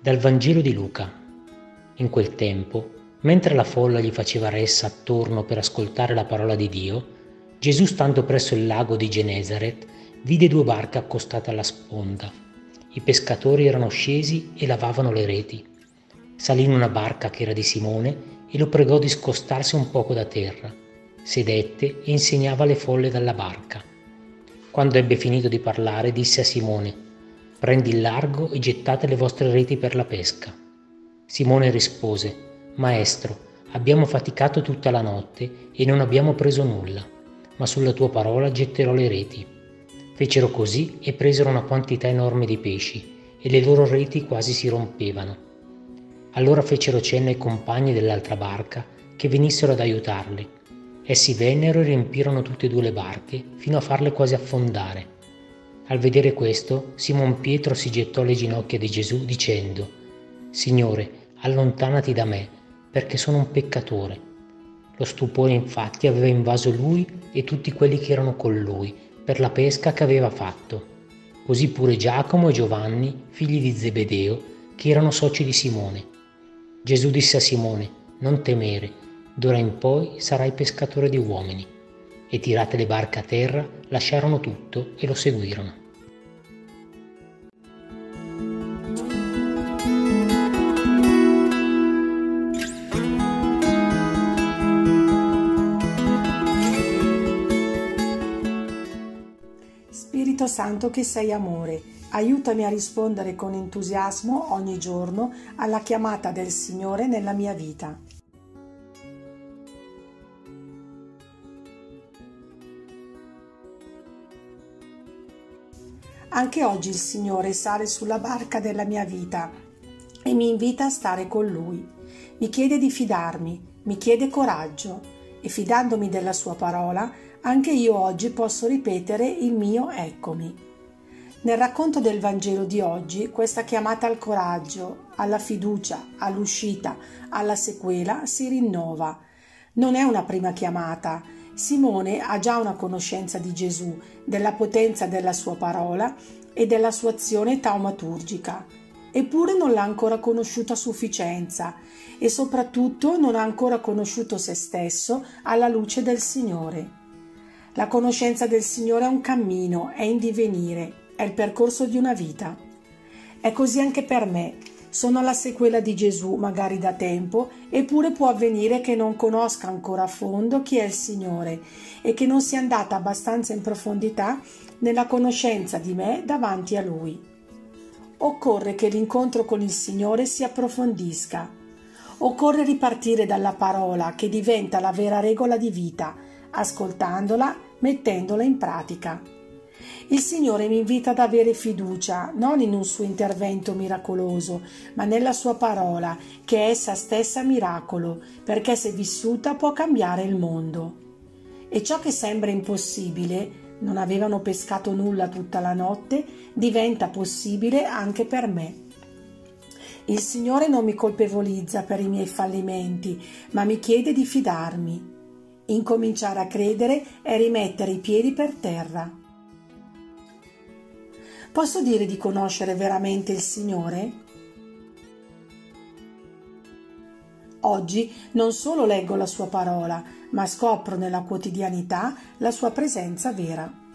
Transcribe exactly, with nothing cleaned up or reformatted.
Dal Vangelo di Luca. In quel tempo, mentre la folla gli faceva ressa attorno per ascoltare la parola di Dio, Gesù, stando presso il lago di Genesaret, vide due barche accostate alla sponda. I pescatori erano scesi e lavavano le reti. Salì in una barca che era di Simone e lo pregò di scostarsi un poco da terra. Sedette e insegnava alle folle dalla barca. Quando ebbe finito di parlare, disse a Simone: «Prendi il largo e gettate le vostre reti per la pesca». Simone rispose: «Maestro, abbiamo faticato tutta la notte e non abbiamo preso nulla, ma sulla tua parola getterò le reti». Fecero così e presero una quantità enorme di pesci, e le loro reti quasi si rompevano. Allora fecero cenno ai compagni dell'altra barca che venissero ad aiutarli. Essi vennero e riempirono tutte e due le barche, fino a farle quasi affondare. Al vedere questo, Simon Pietro si gettò alle ginocchia di Gesù dicendo: «Signore, allontanati da me, perché sono un peccatore». Lo stupore infatti aveva invaso lui e tutti quelli che erano con lui, per la pesca che aveva fatto. Così pure Giacomo e Giovanni, figli di Zebedeo, che erano soci di Simone. Gesù disse a Simone: «Non temere, d'ora in poi sarai pescatore di uomini». E tirate le barche a terra, lasciarono tutto e lo seguirono. Spirito Santo che sei amore, aiutami a rispondere con entusiasmo ogni giorno alla chiamata del Signore nella mia vita. Anche oggi il Signore sale sulla barca della mia vita e mi invita a stare con Lui. Mi chiede di fidarmi, mi chiede coraggio e, fidandomi della Sua parola, anche io oggi posso ripetere il mio eccomi. Nel racconto del Vangelo di oggi, questa chiamata al coraggio, alla fiducia, all'uscita, alla sequela si rinnova. Non è una prima chiamata. Simone ha già una conoscenza di Gesù, della potenza della sua parola e della sua azione taumaturgica. Eppure non l'ha ancora conosciuto a sufficienza e soprattutto non ha ancora conosciuto se stesso alla luce del Signore. La conoscenza del Signore è un cammino, è in divenire, è il percorso di una vita. È così anche per me. Sono alla sequela di Gesù, magari da tempo, eppure può avvenire che non conosca ancora a fondo chi è il Signore e che non sia andata abbastanza in profondità nella conoscenza di me davanti a Lui. Occorre che l'incontro con il Signore si approfondisca. Occorre ripartire dalla parola che diventa la vera regola di vita, ascoltandola, mettendola in pratica. Il Signore mi invita ad avere fiducia non in un suo intervento miracoloso, ma nella sua parola, che è essa stessa miracolo, perché se vissuta può cambiare il mondo. E ciò che sembra impossibile, non avevano pescato nulla tutta la notte, diventa possibile anche per me. Il Signore non mi colpevolizza per i miei fallimenti, ma mi chiede di fidarmi. Incominciare a credere è rimettere i piedi per terra. Posso dire di conoscere veramente il Signore? Oggi non solo leggo la sua parola, ma scopro nella quotidianità la sua presenza vera.